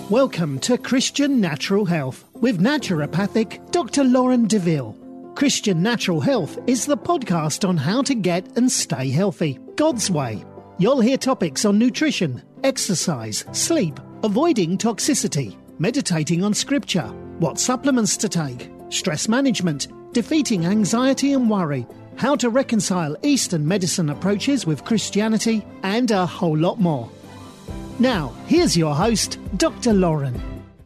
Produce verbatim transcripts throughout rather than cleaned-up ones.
Welcome to Christian Natural Health with naturopathic Doctor Lauren DeVille. Christian Natural Health is the podcast on how to get and stay healthy, God's way. You'll hear topics on nutrition, exercise, sleep, avoiding toxicity, meditating on scripture, what supplements to take, stress management, defeating anxiety and worry, how to reconcile Eastern medicine approaches with Christianity, and a whole lot more. Now, here's your host, Doctor Lauren.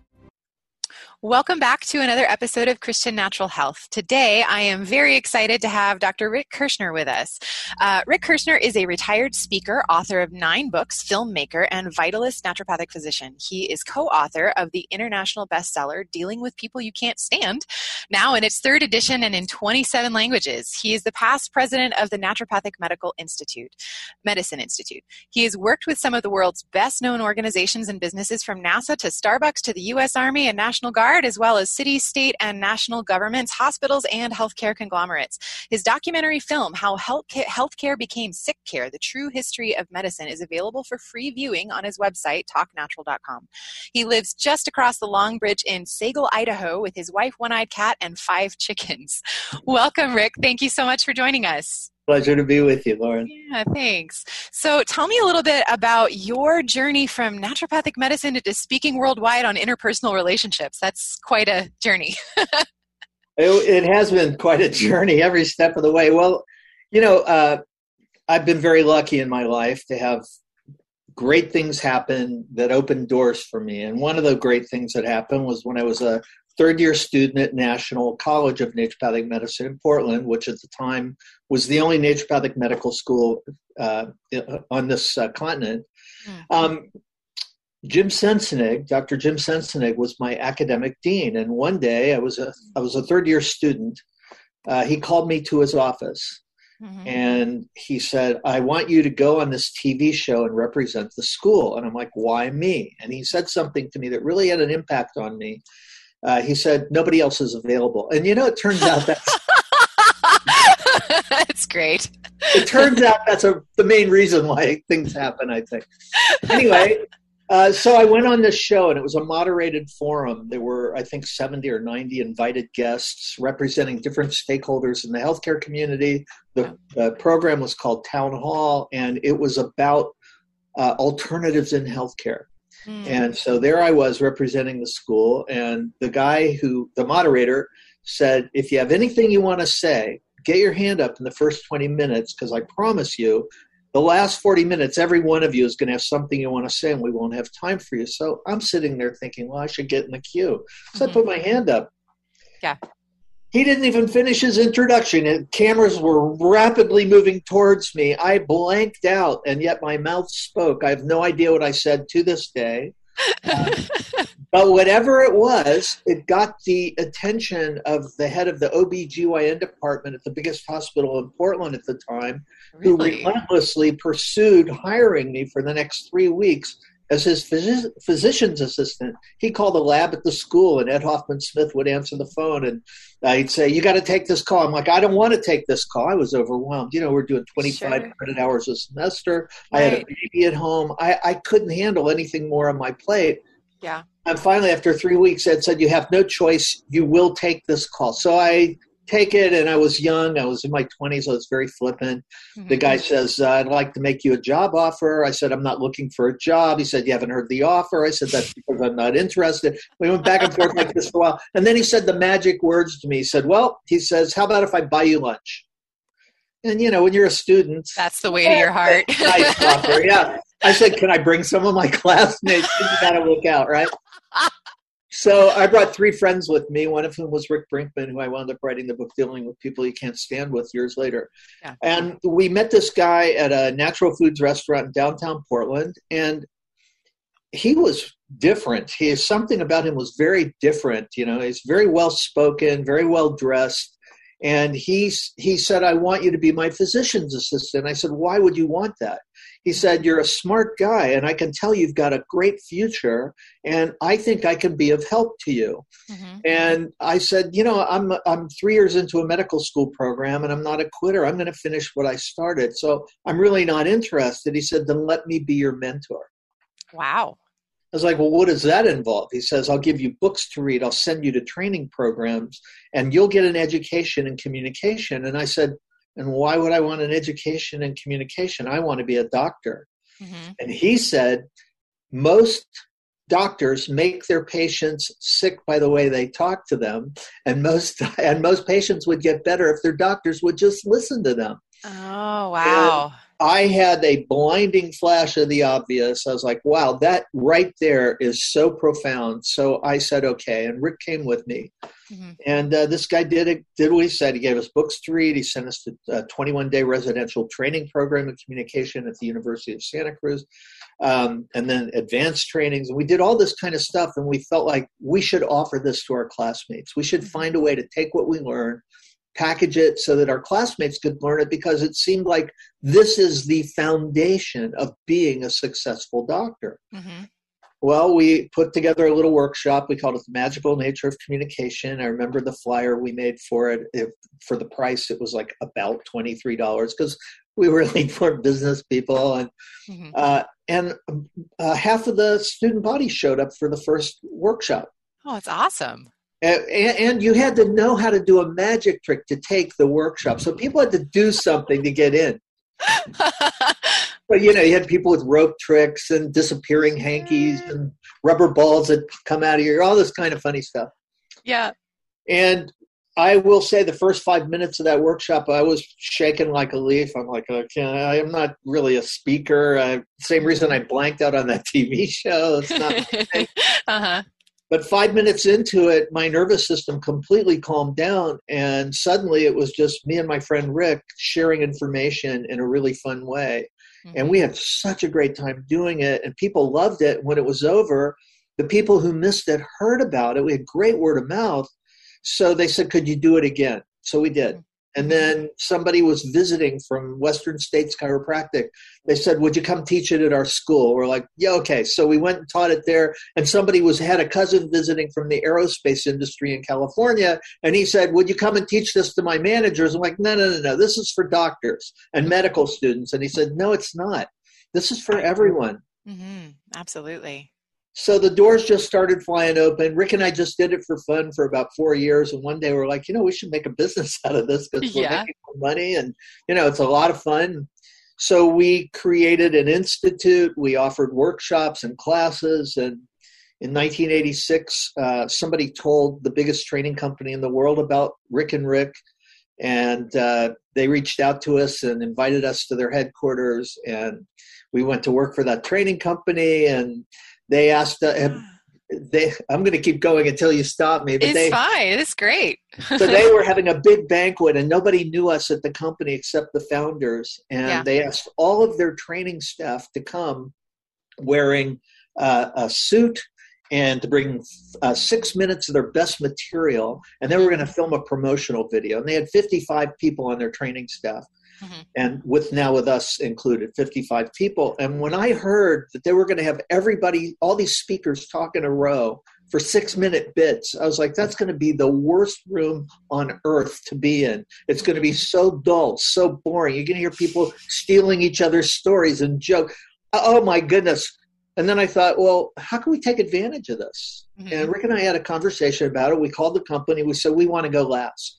Welcome back to another episode of Christian Natural Health. Today, I am very excited to have Doctor Rick Kirschner with us. Uh, Rick Kirschner is a retired speaker, author of nine books, filmmaker, and vitalist naturopathic physician. He is co-author of the international bestseller, Dealing with People You Can't Stand, now in its third edition and in twenty-seven languages. He is the past president of the Naturopathic Medical Institute, Medicine Institute. He has worked with some of the world's best-known organizations and businesses, from NASA to Starbucks to the U S Army and National Guard, as well as city, state, and national governments, hospitals, and healthcare conglomerates. His documentary film, How Healthcare Became Sick Care, The True History of Medicine, is available for free viewing on his website, talk natural dot com. He lives just across the Long Bridge in Sagal, Idaho, with his wife, one-eyed cat, and five chickens. Welcome, Rick. Thank you so much for joining us. Pleasure to be with you, Lauren. Yeah, thanks. So tell me a little bit about your journey from naturopathic medicine to speaking worldwide on interpersonal relationships. That's quite a journey. it, it has been quite a journey every step of the way. Well, you know, uh, I've been very lucky in my life to have great things happen that opened doors for me. And one of the great things that happened was when I was a third-year student at National College of Naturopathic Medicine in Portland, which at the time was the only naturopathic medical school uh, on this uh, continent. Mm-hmm. Um, Jim Sensenig, Doctor Jim Sensenig, was my academic dean. And one day, I was a I was a third-year student. Uh, he called me to his office, mm-hmm. and he said, "I want you to go on this T V show and represent the school." And I'm like, "Why me?" And he said something to me that really had an impact on me. Uh, he said, "Nobody else is available." And you know, it turns out that's that's great. It turns out that's a, the main reason why things happen, I think. Anyway, uh, so I went on this show, and it was a moderated forum. There were, I think, seventy or ninety invited guests representing different stakeholders in the healthcare community. The, the program was called Town Hall, and it was about uh, alternatives in healthcare. Mm. And so there I was representing the school, and the guy who, the moderator, said, "If you have anything you want to say, get your hand up in the first twenty minutes, because I promise you, the last forty minutes, every one of you is going to have something you want to say, and we won't have time for you." So I'm sitting there thinking, well, I should get in the queue. So mm-hmm. I put my hand up. Yeah. He didn't even finish his introduction, and cameras were rapidly moving towards me. I blanked out, and yet my mouth spoke. I have no idea what I said to this day. Uh, but whatever it was, it got the attention of the head of the O B G Y N department at the biggest hospital in Portland at the time, really? who relentlessly pursued hiring me for the next three weeks as his phys- physician's assistant. He called a lab at the school, and Ed Hoffman-Smith would answer the phone, and uh, he'd say, "You got to take this call." I'm like, "I don't want to take this call." I was overwhelmed. You know, we're doing twenty-five sure. credit hours a semester. Right. I had a baby at home. I, I couldn't handle anything more on my plate. Yeah. And finally, after three weeks, Ed said, "You have no choice. You will take this call." So I take it, and I was young. I was in my twenties. I was very flippant. Mm-hmm. The guy says, uh, "I'd like to make you a job offer." I said, "I'm not looking for a job." He said, "You haven't heard the offer." I said, "That's because I'm not interested." We went back and forth like this for a while. And then he said the magic words to me. He said, "Well," he says, "how about if I buy you lunch?" And, you know, when you're a student. That's the way to your heart. Nice offer, yeah. I said, "Can I bring some of my classmates?" You got to look out, right? So I brought three friends with me, one of whom was Rick Brinkman, who I wound up writing the book Dealing with People You Can't Stand with years later. Yeah. And we met this guy at a natural foods restaurant in downtown Portland, and he was different. He, something about him was very different. You know, he's very well-spoken, very well-dressed. And he, he said, "I want you to be my physician's assistant." I said, "Why would you want that?" He said, "You're a smart guy, and I can tell you've got a great future, and I think I can be of help to you." Mm-hmm. And I said, "You know, I'm I'm three years into a medical school program, and I'm not a quitter. I'm going to finish what I started, so I'm really not interested." He said, "Then let me be your mentor." Wow. I was like, well, what does that involve? He says, I'll give you books to read. I'll send you to training programs, and you'll get an education in communication. And I said, and why would I want an education in communication? I want to be a doctor. Mm-hmm. And he said, most doctors make their patients sick by the way they talk to them. And most, and most patients would get better if their doctors would just listen to them. Oh, wow. And I had a blinding flash of the obvious. I was like, wow, that right there is so profound. So I said, okay. And Rick came with me. Mm-hmm. And uh, this guy did it, did what he said. He gave us books to read. He sent us to a twenty-one day residential training program in communication at the University of Santa Cruz. Um, and then advanced trainings. And we did all this kind of stuff. And we felt like we should offer this to our classmates. We should find a way to take what we learn, package it so that our classmates could learn it, because it seemed like this is the foundation of being a successful doctor. Mm-hmm. Well, we put together a little workshop. We called it The Magical Nature of Communication. I remember the flyer we made for it. If, for the price, it was like about twenty-three dollars, because we really weren't business people. And, mm-hmm. uh, and uh, half of the student body showed up for the first workshop. Oh, it's awesome. And, and you had to know how to do a magic trick to take the workshop. So people had to do something to get in. But, you know, you had people with rope tricks and disappearing hankies and rubber balls that come out of your, all this kind of funny stuff. Yeah. And I will say the first five minutes of that workshop, I was shaking like a leaf. I'm like, okay, I'm not really a speaker. I, same reason I blanked out on that T V show. It's not my thing. Uh-huh. But five minutes into it, my nervous system completely calmed down. And suddenly it was just me and my friend Rick sharing information in a really fun way. Mm-hmm. And we had such a great time doing it. And people loved it. When it was over, the people who missed it heard about it. We had great word of mouth. So they said, could you do it again? So we did. Mm-hmm. And then somebody was visiting from Western States Chiropractic. They said, would you come teach it at our school? We're like, yeah, okay. So we went and taught it there. And somebody was had a cousin visiting from the aerospace industry in California. And he said, would you come and teach this to my managers? I'm like, no, no, no, no. This is for doctors and medical students. And he said, no, it's not. This is for everyone. Mm-hmm. Absolutely. So the doors just started flying open. Rick and I just did it for fun for about four years. And one day we're like, you know, we should make a business out of this because we're yeah. making money. And, you know, it's a lot of fun. So we created an institute. We offered workshops and classes. And in nineteen eighty-six, uh, somebody told the biggest training company in the world about Rick and Rick. And uh, they reached out to us and invited us to their headquarters. And we went to work for that training company. And they asked, uh, they, I'm going to keep going until you stop me. But it's they, fine. It's great. So they were having a big banquet and nobody knew us at the company except the founders. And yeah. they asked all of their training staff to come wearing uh, a suit and to bring uh, six minutes of their best material. And they were going to film a promotional video. And they had fifty-five people on their training staff. Mm-hmm. And with now with us included, fifty-five people. And when I heard that they were going to have everybody, all these speakers talk in a row for six minute bits, I was like, that's going to be the worst room on earth to be in. It's going to be so dull, so boring. You're going to hear people stealing each other's stories and joke. Oh my goodness. And then I thought, well, how can we take advantage of this? Mm-hmm. And Rick and I had a conversation about it. We called the company. We said, we want to go last.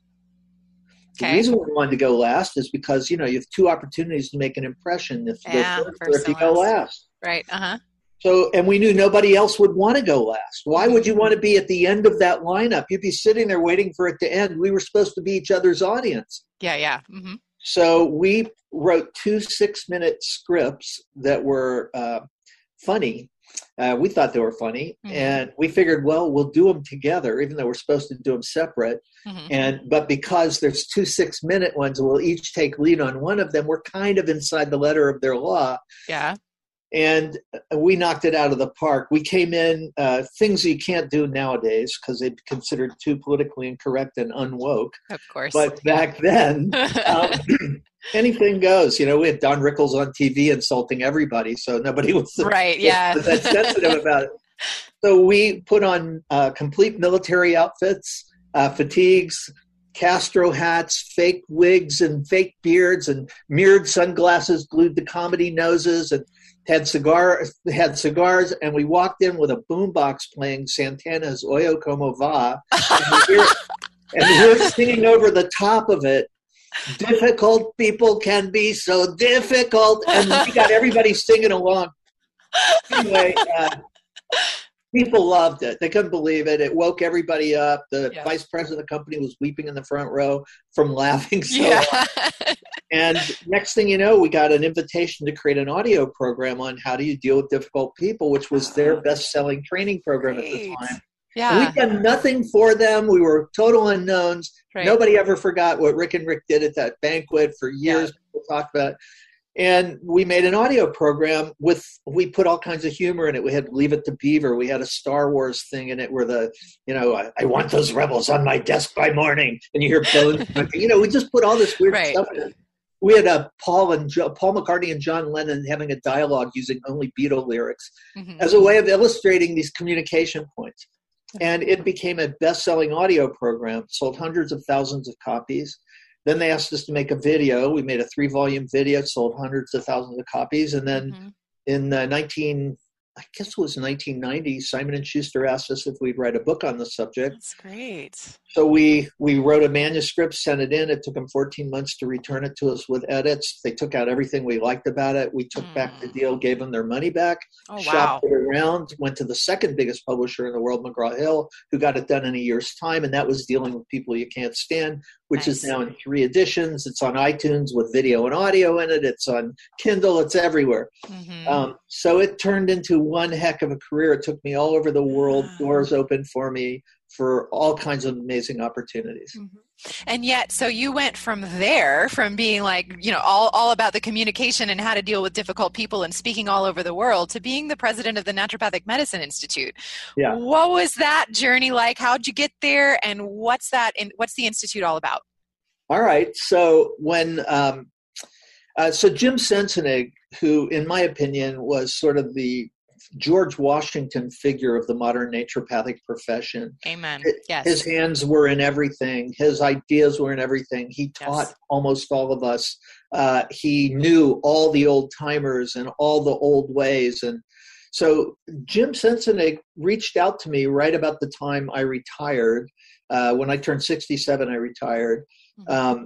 Okay. The reason we wanted to go last is because, you know, you have two opportunities to make an impression if you yeah, go first or if you go last. Right. Uh-huh. So, and we knew nobody else would want to go last. Why would you want to be at the end of that lineup? You'd be sitting there waiting for it to end. We were supposed to be each other's audience. Yeah, yeah. Mm-hmm. So we wrote two six-minute scripts that were uh, funny. Uh, we thought they were funny, mm-hmm. and we figured, well, we'll do them together, even though we're supposed to do them separate. Mm-hmm. And but because there's two six-minute ones, we'll each take lead on one of them. We're kind of inside the letter of their law. Yeah. And we knocked it out of the park. We came in, uh, things you can't do nowadays because they'd be considered too politically incorrect and unwoke. Of course. But back then, um, anything goes. You know, we had Don Rickles on T V insulting everybody, so nobody was right. Yeah, that sensitive about it. So we put on uh, complete military outfits, uh, fatigues, Castro hats, fake wigs, and fake beards, and mirrored sunglasses glued to comedy noses, and had cigar had cigars, and we walked in with a boombox playing Santana's Oyo Como Va, and we were, and we were singing over the top of it. Difficult people can be so difficult, and we got everybody singing along. Anyway, uh, people loved it. They couldn't believe it. It woke everybody up. The yeah. vice president of the company was weeping in the front row from laughing so yeah. hard. And next thing you know, we got an invitation to create an audio program on how do you deal with difficult people, which was their best-selling training program Great. At the time. Yeah. We'd done nothing for them. We were total unknowns. Right. Nobody ever forgot what Rick and Rick did at that banquet. For years, yeah. people talked about it. And we made an audio program with, we put all kinds of humor in it. We had Leave It to Beaver. We had a Star Wars thing in it where the, you know, I, I want those rebels on my desk by morning. And you hear bones. You know, we just put all this weird right. stuff in it. We had uh, Paul and jo- Paul McCartney and John Lennon having a dialogue using only Beatle lyrics mm-hmm. as a way of illustrating these communication points. And it became a best-selling audio program, sold hundreds of thousands of copies. Then they asked us to make a video. We made a three-volume video, sold hundreds of thousands of copies. And then mm-hmm. in uh, nineteen, I guess it was nineteen ninety, Simon and Schuster asked us if we'd write a book on the subject. That's great. So we we wrote a manuscript, sent it in. It took them fourteen months to return it to us with edits. They took out everything we liked about it. We took mm. back the deal, gave them their money back, oh, shopped wow. it around, went to the second biggest publisher in the world, McGraw-Hill, who got it done in a year's time, and that was Dealing with People You Can't Stand, which nice. Is now in three editions. It's on iTunes with video and audio in it. It's on Kindle. It's everywhere. Mm-hmm. Um, so it turned into one heck of a career. It took me all over the world. Wow. Doors opened for me for all kinds of amazing opportunities. Mm-hmm. And yet, so you went from there, from being like, you know, all, all about the communication and how to deal with difficult people and speaking all over the world, to being the president of the Naturopathic Medicine Institute. Yeah. What was that journey like? How'd you get there? And what's that? In, what's the Institute all about? All right. So when, um, uh, so Jim Sensenig, who in my opinion was sort of the George Washington figure of the modern naturopathic profession. Amen. Yes. His hands were in everything. His ideas were in everything. He taught yes. almost all of us. Uh, he knew all the old timers and all the old ways. And so Jim Sensenig reached out to me right about the time I retired. Uh, when I turned sixty-seven, I retired. Mm-hmm. Um,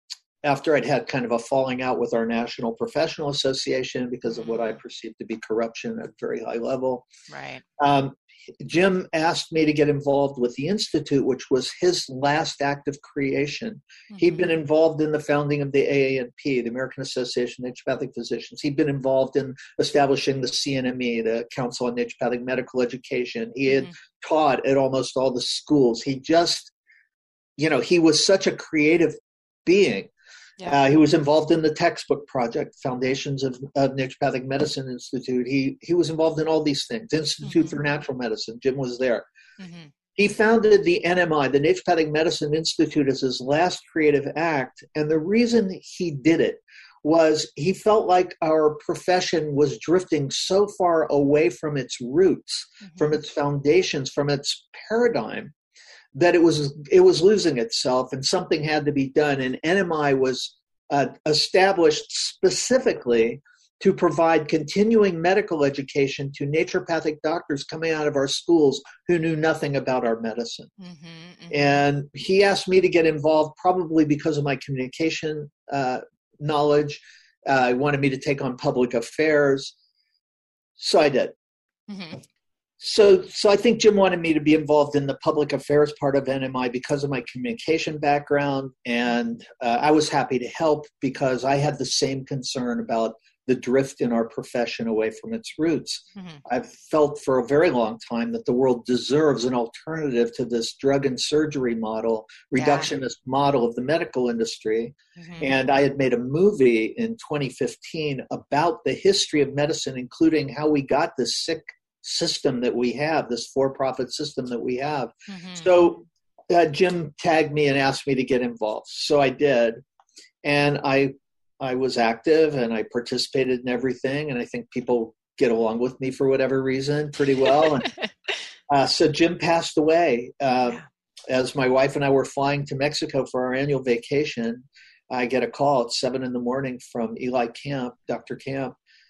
after I'd had kind of a falling out with our National Professional Association because of what I perceived to be corruption at a very high level. Right. Um, Jim asked me to get involved with the Institute, which was his last act of creation. Mm-hmm. He'd been involved in the founding of the A A N P, the American Association of Naturopathic Physicians. He'd been involved in establishing the C N M E, the Council on Naturopathic Medical Education. He had mm-hmm. taught at almost all the schools. He just, you know, he was such a creative being. Yeah. Uh, he was involved in the textbook project, Foundations of, of Naturopathic Medicine Institute. He he was involved in all these things. Institute mm-hmm. for Natural Medicine. Jim was there. Mm-hmm. He founded the N M I, the Naturopathic Medicine Institute, as his last creative act. And the reason he did it was he felt like our profession was drifting so far away from its roots, mm-hmm. from its foundations, from its paradigm, that it was it was losing itself, and something had to be done. And N M I was uh, established specifically to provide continuing medical education to naturopathic doctors coming out of our schools who knew nothing about our medicine. Mm-hmm, mm-hmm. And he asked me to get involved probably because of my communication uh, knowledge. Uh, he wanted me to take on public affairs. So I did. Mm-hmm. So so I think Jim wanted me to be involved in the public affairs part of N M I because of my communication background, and uh, I was happy to help because I had the same concern about the drift in our profession away from its roots. Mm-hmm. I've felt for a very long time that the world deserves an alternative to this drug and surgery model, reductionist yeah. model of the medical industry. Mm-hmm. And I had made a movie in twenty fifteen about the history of medicine, including how we got this sick system that we have, this for-profit system that we have. Mm-hmm. So uh, Jim tagged me and asked me to get involved. So I did. And I I was active and I participated in everything. And I think people get along with me for whatever reason pretty well. And, uh, so Jim passed away. Uh, yeah. As my wife and I were flying to Mexico for our annual vacation, I get a call at seven in the morning from Eli Camp, Doctor Camp,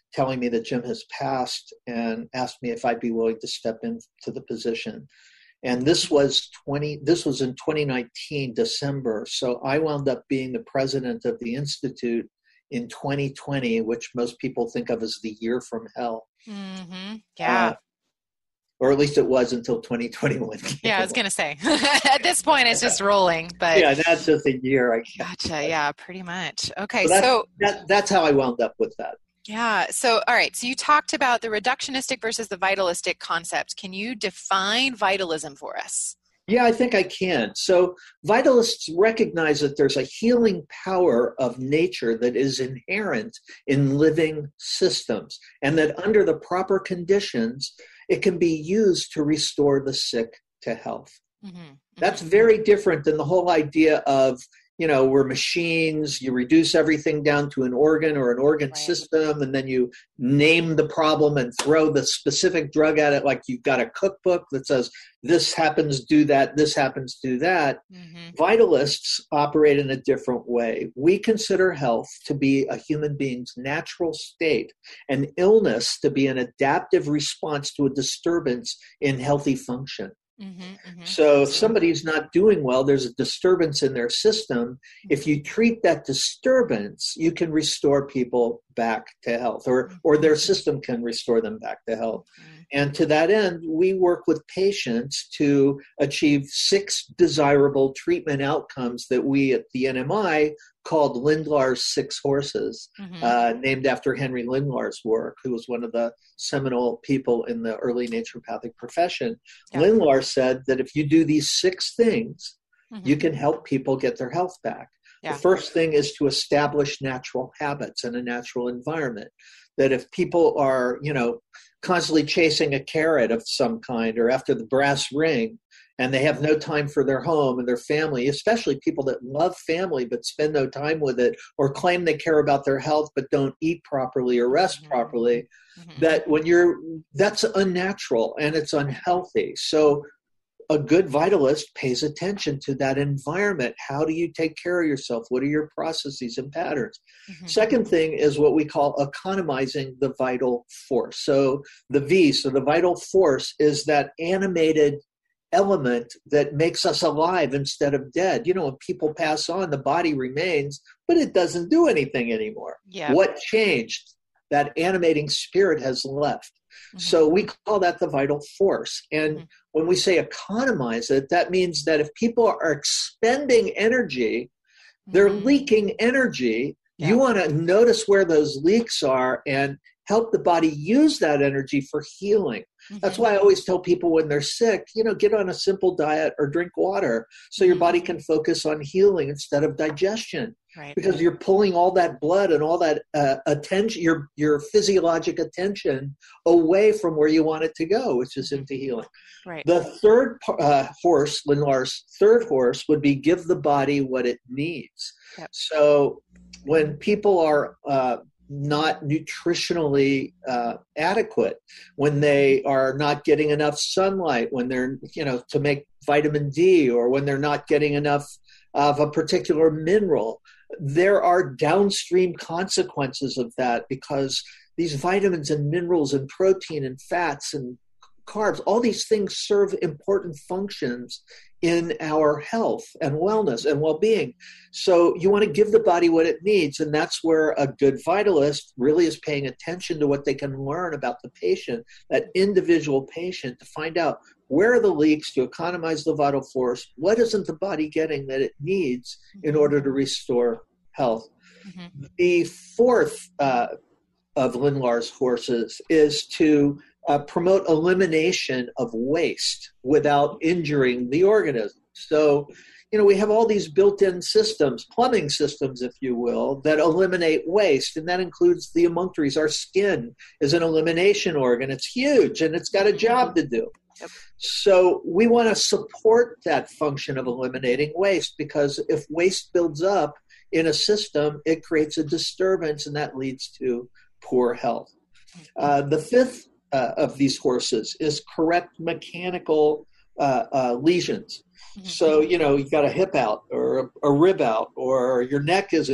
telling me that Jim has passed and asked me if I'd be willing to step into the position. And this was twenty. This was in twenty nineteen, December. So I wound up being the president of the Institute in twenty twenty, which most people think of as the year from hell. Mm-hmm. Yeah. Uh, or at least it was until twenty twenty-one. Yeah, I was going to say. At this point, it's just rolling. But yeah, that's just a year. I guess. Gotcha. Yeah, pretty much. Okay, so, that's, so that, that's how I wound up with that. Yeah. So, all right. So you talked about the reductionistic versus the vitalistic concept. Can you define vitalism for us? Yeah, I think I can. So vitalists recognize that there's a healing power of nature that is inherent in living systems, and that under the proper conditions, it can be used to restore the sick to health. Mm-hmm. Mm-hmm. That's very different than the whole idea of, you know, we're machines, you reduce everything down to an organ or an organ right. system, and then you name the problem and throw the specific drug at it like you've got a cookbook that says, this happens, do that, this happens, do that. Mm-hmm. Vitalists operate in a different way. We consider health to be a human being's natural state, and illness to be an adaptive response to a disturbance in healthy function. Mm-hmm, mm-hmm. So if somebody's not doing well, there's a disturbance in their system. If you treat that disturbance, you can restore people back to health, or, or their system can restore them back to health. Mm-hmm. And to that end, we work with patients to achieve six desirable treatment outcomes that we at the N M I called Lindlar's Six Horses, mm-hmm. uh, named after Henry Lindlar's work, who was one of the seminal people in the early naturopathic profession. Yeah. Lindlar said that if you do these six things, mm-hmm. you can help people get their health back. Yeah. The first thing is to establish natural habits and a natural environment. That if people are, you know, constantly chasing a carrot of some kind or after the brass ring, and they have no time for their home and their family, especially people that love family but spend no time with it, or claim they care about their health but don't eat properly or rest mm-hmm. properly, mm-hmm. that when you're, that's unnatural and it's unhealthy. So a good vitalist pays attention to that environment. How do you take care of yourself? What are your processes and patterns? Mm-hmm. Second thing is what we call economizing the vital force. So the V, so the vital force is that animated element that makes us alive instead of dead. You know, when people pass on, the body remains, but it doesn't do anything anymore. Yeah. What changed? That animating spirit has left. Mm-hmm. So we call that the vital force. And mm-hmm. when we say economize it, that means that if people are expending energy, they're mm-hmm. leaking energy. Yeah. You want to notice where those leaks are and help the body use that energy for healing. Mm-hmm. That's why I always tell people when they're sick, you know, get on a simple diet or drink water so your body can focus on healing instead of digestion. Right. Because you're pulling all that blood and all that uh, attention, your your physiologic attention away from where you want it to go, which is into healing. Right. The third uh, horse, Lindlar's third horse, would be give the body what it needs. Yep. So when people are uh, not nutritionally uh, adequate, when they are not getting enough sunlight, when they're, you know, to make vitamin D, or when they're not getting enough of a particular mineral, there are downstream consequences of that, because these vitamins and minerals and protein and fats and carbs, all these things serve important functions in our health and wellness and well-being. So you want to give the body what it needs, and that's where a good vitalist really is paying attention to what they can learn about the patient, that individual patient, to find out where are the leaks, to economize the vital force, what isn't the body getting that it needs in order to restore health. Mm-hmm. The fourth uh, of Lindlar's horses is to uh, promote elimination of waste without injuring the organism. So, you know, we have all these built-in systems, plumbing systems, if you will, that eliminate waste, and that includes the emunctories. Our skin is an elimination organ. It's huge, and it's got a job to do. Yep. So we want to support that function of eliminating waste, because if waste builds up in a system, it creates a disturbance, and that leads to poor health. Uh, the fifth uh, of these horses is correct mechanical uh, uh, lesions. Mm-hmm. So, you know, you've got a hip out or a, a rib out, or your neck isn't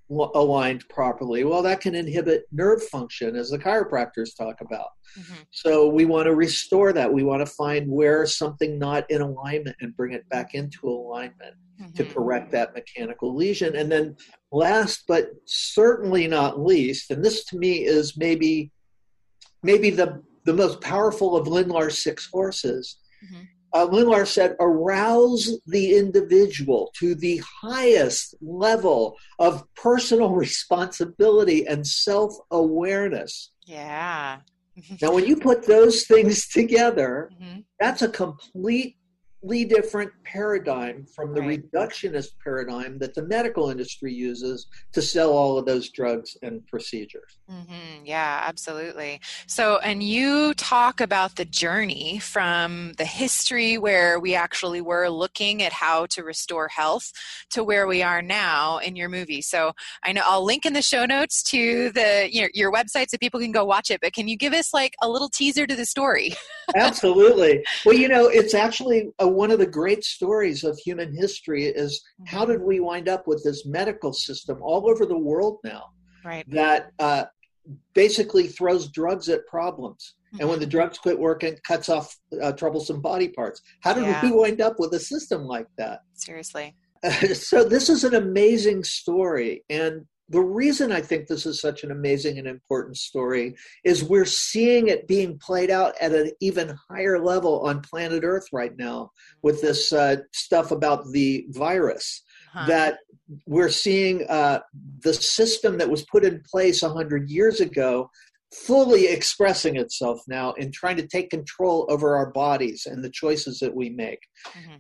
aligned properly, well, that can inhibit nerve function, as the chiropractors talk about. Mm-hmm. So we want to restore that. We want to find where something not in alignment and bring it back into alignment mm-hmm. to correct that mechanical lesion. And then last, but certainly not least, and this to me is maybe maybe the, the most powerful of Lindlar's six horses. Mm-hmm. Uh, Lindlar said, arouse the individual to the highest level of personal responsibility and self-awareness. Yeah. Now, when you put those things together, mm-hmm. that's a completely different paradigm from the right. reductionist paradigm that the medical industry uses to sell all of those drugs and procedures. Mm-hmm. Yeah, absolutely. So, and you talk about the journey from the history where we actually were looking at how to restore health to where we are now in your movie. So I know I'll link in the show notes to the your, your website so people can go watch it, but can you give us like a little teaser to the story? Absolutely. Well, you know, it's actually a, one of the great stories of human history is how did we wind up with this medical system all over the world now right. that uh, basically throws drugs at problems. Mm-hmm. And when the drugs quit working, cuts off uh, troublesome body parts. How did yeah. we wind up with a system like that? Seriously. Uh, so this is an amazing story. And the reason I think this is such an amazing and important story is we're seeing it being played out at an even higher level on planet Earth right now with this uh, stuff about the virus. Huh. That we're seeing uh, the system that was put in place one hundred years ago fully expressing itself now in trying to take control over our bodies and the choices that we make. Mm-hmm.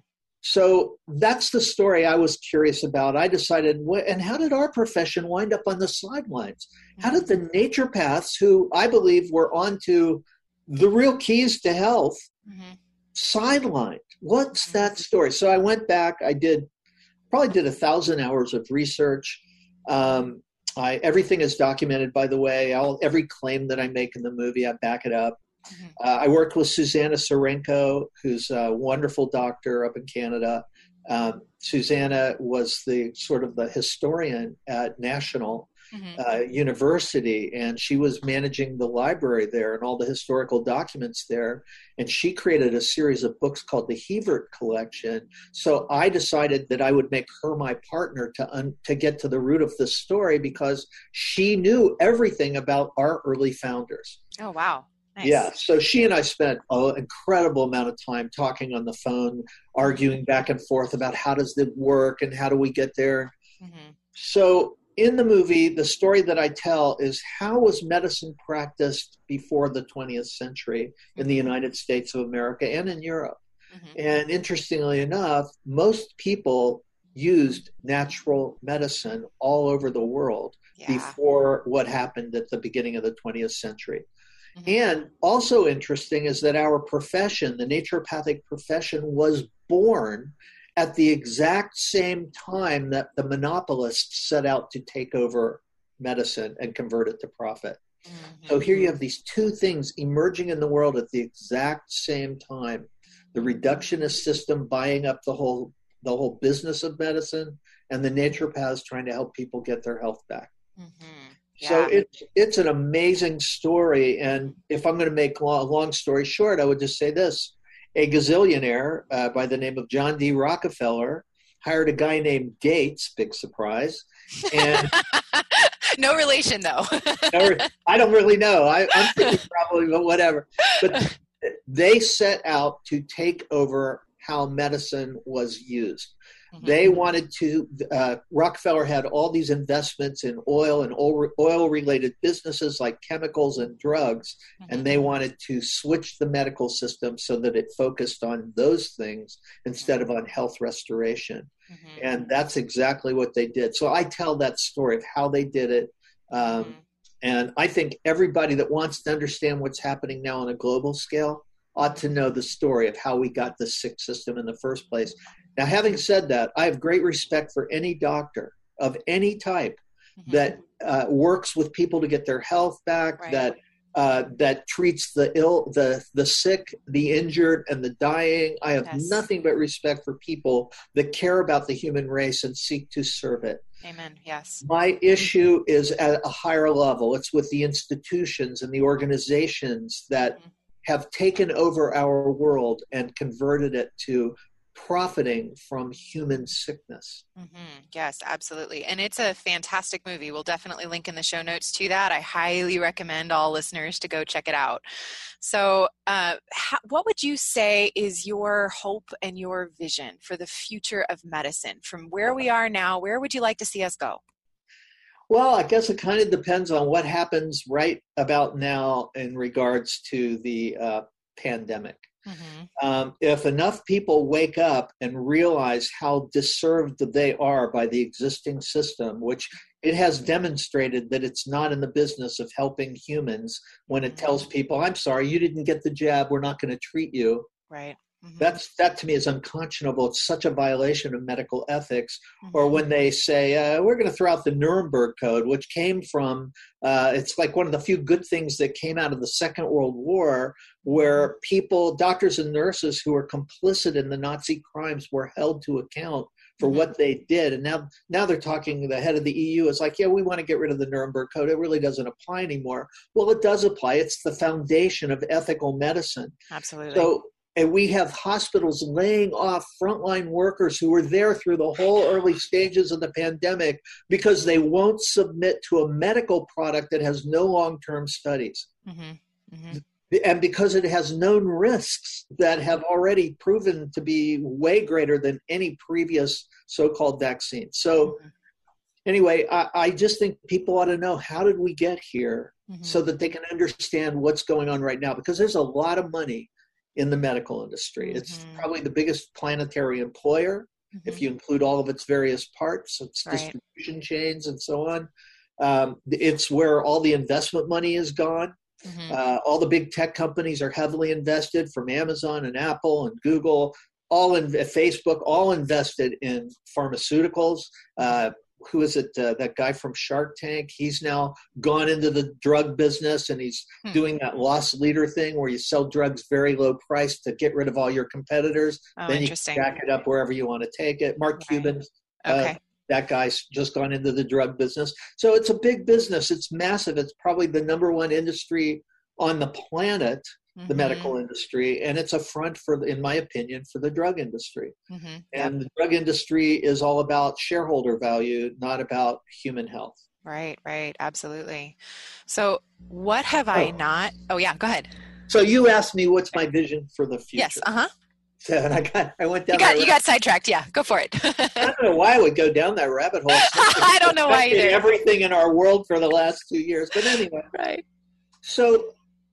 So that's the story I was curious about. I decided, and how did our profession wind up on the sidelines? How did the naturopaths, who I believe were onto the real keys to health, mm-hmm. sidelined? What's mm-hmm. that story? So I went back. I did probably did a thousand hours of research. Um, I, everything is documented, by the way. I'll, every claim that I make in the movie, I back it up. Mm-hmm. Uh, I worked with Susanna Serenko, who's a wonderful doctor up in Canada. Um, Susanna was the sort of the historian at National mm-hmm. uh, University, and she was managing the library there and all the historical documents there. And she created a series of books called the Hebert Collection. So I decided that I would make her my partner to un- to get to the root of this story because she knew everything about our early founders. Oh, wow. Nice. Yeah, so she and I spent an incredible amount of time talking on the phone, arguing back and forth about how does it work and how do we get there. Mm-hmm. So in the movie, the story that I tell is how was medicine practiced before the twentieth century in the United States of America and in Europe. Mm-hmm. And interestingly enough, most people used natural medicine all over the world yeah. before what happened at the beginning of the twentieth century. Mm-hmm. And also interesting is that our profession, the naturopathic profession, was born at the exact same time that the monopolists set out to take over medicine and convert it to profit. Mm-hmm. So here you have these two things emerging in the world at the exact same time. The reductionist system buying up the whole the whole business of medicine, and the naturopaths trying to help people get their health back. Mm-hmm. Yeah. So it's it's an amazing story, and if I'm going to make a long, long story short, I would just say this. A gazillionaire uh, by the name of John D. Rockefeller hired a guy named Gates, big surprise. And no relation, though. no, I don't really know. I, I'm thinking probably, but whatever. But they set out to take over how medicine was used. Mm-hmm. They wanted to, uh, Rockefeller had all these investments in oil and oil-related businesses like chemicals and drugs, mm-hmm. and they wanted to switch the medical system so that it focused on those things instead of on health restoration. Mm-hmm. And that's exactly what they did. So I tell that story of how they did it. Um, mm-hmm. And I think everybody that wants to understand what's happening now on a global scale ought to know the story of how we got this sick system in the first place. Now, having said that, I have great respect for any doctor of any type mm-hmm. that uh, works with people to get their health back, right. that uh, that treats the ill, the the sick, the injured, and the dying. I have yes. nothing but respect for people that care about the human race and seek to serve it. Amen. Yes. My issue is at a higher level. It's with the institutions and the organizations that mm-hmm. have taken over our world and converted it to profiting from human sickness. Mm-hmm. Yes, absolutely. And it's a fantastic movie. We'll definitely link in the show notes to that. I highly recommend all listeners to go check it out. So uh, how, what would you say is your hope and your vision for the future of medicine? From where we are now, where would you like to see us go? Well, I guess it kind of depends on what happens right about now in regards to the uh, pandemic. Mm-hmm. Um, if enough people wake up and realize how deserved they are by the existing system, which it has demonstrated that it's not in the business of helping humans when it tells people, I'm sorry, you didn't get the jab, we're not going to treat you. Right. Mm-hmm. That's that to me is unconscionable. It's such a violation of medical ethics. Mm-hmm. Or when they say, uh, we're going to throw out the Nuremberg Code, which came from, uh, it's like one of the few good things that came out of the Second World War, where people, doctors and nurses who were complicit in the Nazi crimes were held to account for mm-hmm. what they did. And now, now they're talking, the head of the E U is like, yeah, we want to get rid of the Nuremberg Code. It really doesn't apply anymore. Well, it does apply. It's the foundation of ethical medicine. Absolutely. So, and we have hospitals laying off frontline workers who were there through the whole early stages of the pandemic because they won't submit to a medical product that has no long-term studies. Mm-hmm. Mm-hmm. And because it has known risks that have already proven to be way greater than any previous so-called vaccine. So mm-hmm. anyway, I, I just think people ought to know, how did we get here mm-hmm. so that they can understand what's going on right now? Because there's a lot of money in the medical industry. It's mm-hmm. probably the biggest planetary employer, mm-hmm. if you include all of its various parts, its right. distribution chains and so on. Um, it's where all the investment money is gone. Mm-hmm. Uh, all the big tech companies are heavily invested, from Amazon and Apple and Google, all in Facebook, all invested in pharmaceuticals. Uh, who is it? Uh, that guy from Shark Tank. He's now gone into the drug business, and he's hmm. doing that loss leader thing where you sell drugs very low price to get rid of all your competitors. Oh, then you can back it up wherever you want to take it. Mark right. Cuban, okay. uh, that guy's just gone into the drug business. So it's a big business. It's massive. It's probably the number one industry on the planet, mm-hmm. the medical industry, and it's a front for, in my opinion, for the drug industry. Mm-hmm. And yep. the drug industry is all about shareholder value, not about human health. Right, right, absolutely. So what have I oh. not, oh yeah, go ahead. So you asked me what's my vision for the future. Yes, uh-huh. So, and I got, I went down. You got, you got sidetracked. Yeah, go for it. I don't know why I would go down that rabbit hole. I don't know why either. Everything in our world for the last two years, but anyway. Right. So,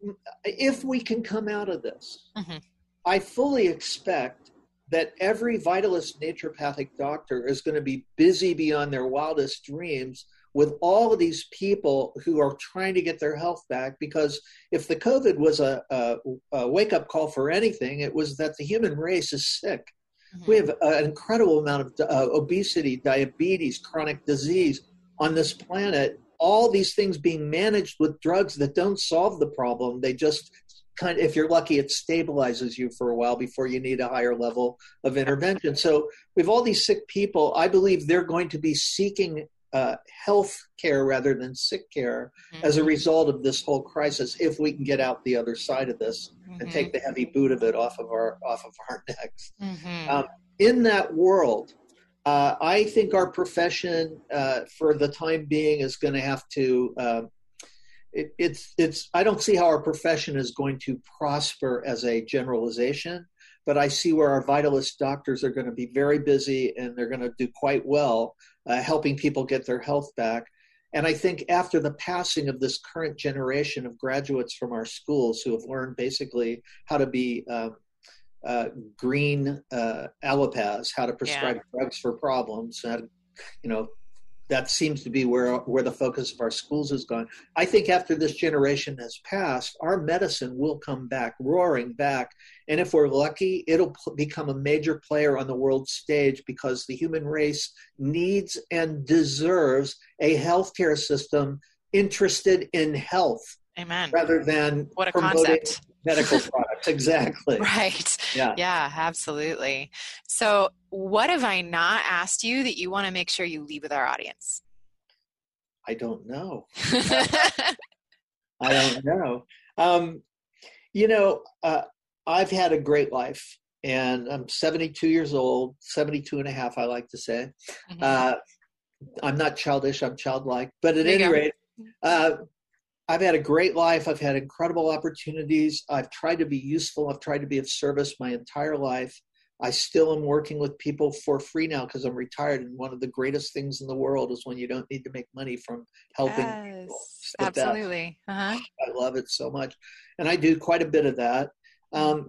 if we can come out of this, mm-hmm. I fully expect that every vitalist naturopathic doctor is going to be busy beyond their wildest dreams with all of these people who are trying to get their health back. Because if the COVID was a, a, a wake-up call for anything, it was that the human race is sick. Mm-hmm. We have an incredible amount of uh, obesity, diabetes, chronic disease on this planet. All these things being managed with drugs that don't solve the problem. They just kind of, if you're lucky, it stabilizes you for a while before you need a higher level of intervention. So we have all these sick people. I believe they're going to be seeking uh, health care rather than sick care mm-hmm. as a result of this whole crisis, if we can get out the other side of this mm-hmm. and take the heavy boot of it off of our, off of our necks. Mm-hmm. Um, in that world, Uh, I think our profession, uh, for the time being, is going to have to. Uh, it, it's it's. I don't see how our profession is going to prosper as a generalization, but I see where our vitalist doctors are going to be very busy, and they're going to do quite well, uh, helping people get their health back. And I think after the passing of this current generation of graduates from our schools who have learned basically how to be um, Uh, green uh, allopaths, how to prescribe yeah. drugs for problems, and you know that seems to be where where the focus of our schools has gone. I think after this generation has passed, our medicine will come back, roaring back, and if we're lucky, it'll p- become a major player on the world stage, because the human race needs and deserves a healthcare system interested in health Amen. rather than what a promoting concept. medical products. Exactly. Right. Yeah. Yeah, absolutely. So what have I not asked you that you want to make sure you leave with our audience? I don't know. I don't know. Um, you know, uh, I've had a great life, and I'm seventy-two years old, seventy-two and a half, I like to say. Mm-hmm. Uh, I'm not childish, I'm childlike. But at there any rate, uh, I've had a great life. I've had incredible opportunities. I've tried to be useful. I've tried to be of service my entire life. I still am working with people for free now because I'm retired. And one of the greatest things in the world is when you don't need to make money from helping yes, people. Absolutely. Uh-huh. I love it so much. And I do quite a bit of that. Um,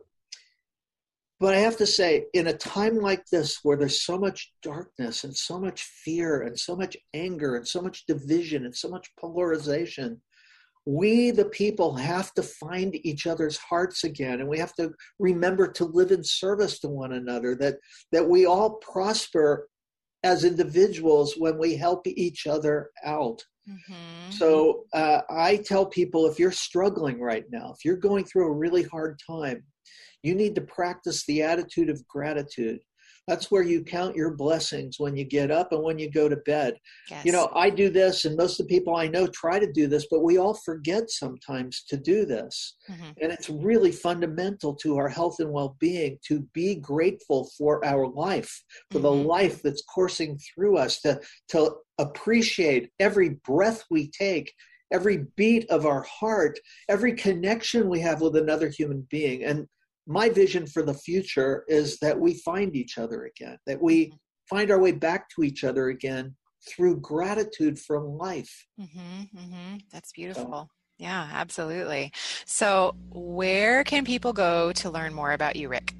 but I have to say, in a time like this where there's so much darkness and so much fear and so much anger and so much division and so much polarization, we, the people, have to find each other's hearts again, and we have to remember to live in service to one another, that, that we all prosper as individuals when we help each other out. Mm-hmm. So uh, I tell people, if you're struggling right now, if you're going through a really hard time, you need to practice the attitude of gratitude. That's where you count your blessings when you get up and when you go to bed. Yes. You know, I do this, and most of the people I know try to do this, but we all forget sometimes to do this. Mm-hmm. And it's really fundamental to our health and well-being to be grateful for our life, for mm-hmm. the life that's coursing through us, to, to appreciate every breath we take, every beat of our heart, every connection we have with another human being. And my vision for the future is that we find each other again, that we find our way back to each other again through gratitude for life. Mm-hmm, mm-hmm. That's beautiful. So, yeah, absolutely. So where can people go to learn more about you, Rick?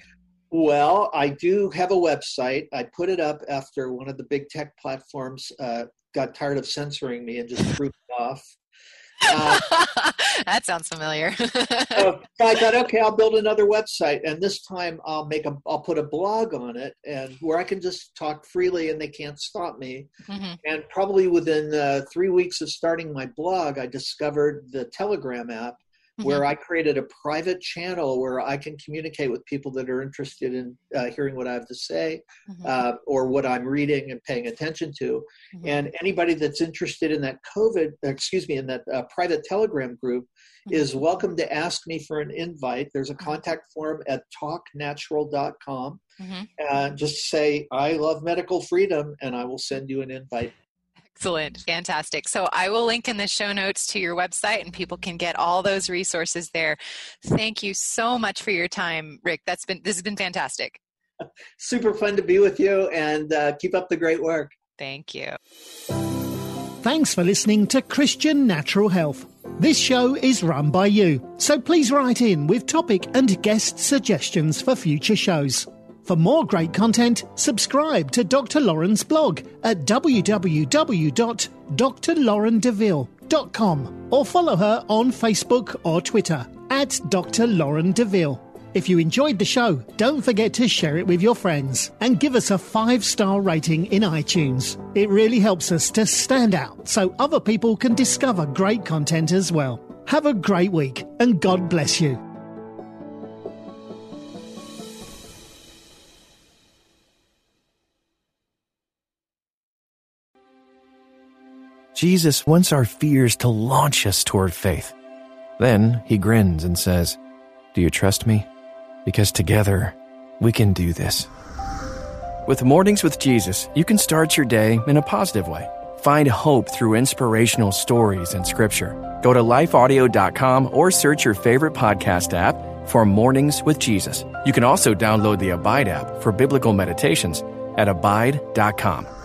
Well, I do have a website. I put it up after one of the big tech platforms uh, got tired of censoring me and just threw it off. Uh, that sounds familiar. So I thought, okay, I'll build another website, and this time I'll make a, I'll put a blog on it, and where I can just talk freely, and they can't stop me. Mm-hmm. And probably within uh, three weeks of starting my blog, I discovered the Telegram app, mm-hmm. where I created a private channel where I can communicate with people that are interested in uh, hearing what I have to say, mm-hmm. uh, or what I'm reading and paying attention to. Mm-hmm. And anybody that's interested in that COVID, excuse me, in that uh, private Telegram group mm-hmm. is welcome to ask me for an invite. There's a contact form at talk natural dot com. Mm-hmm. Uh, just say, I love medical freedom, and I will send you an invite. Excellent. Fantastic. So I will link in the show notes to your website, and people can get all those resources there. Thank you so much for your time, Rick. That's been, this has been fantastic. Super fun to be with you, and uh, keep up the great work. Thank you. Thanks for listening to Christian Natural Health. This show is run by you, so please write in with topic and guest suggestions for future shows. For more great content, subscribe to Doctor Lauren's blog at w w w dot d r lauren deville dot com or follow her on Facebook or Twitter at Doctor Lauren Deville. If you enjoyed the show, don't forget to share it with your friends and give us a five-star rating in iTunes. It really helps us to stand out so other people can discover great content as well. Have a great week, and God bless you. Jesus wants our fears to launch us toward faith. Then he grins and says, "Do you trust me? Because together we can do this." With Mornings with Jesus, you can start your day in a positive way. Find hope through inspirational stories and scripture. Go to life audio dot com or search your favorite podcast app for Mornings with Jesus. You can also download the Abide app for biblical meditations at abide dot com.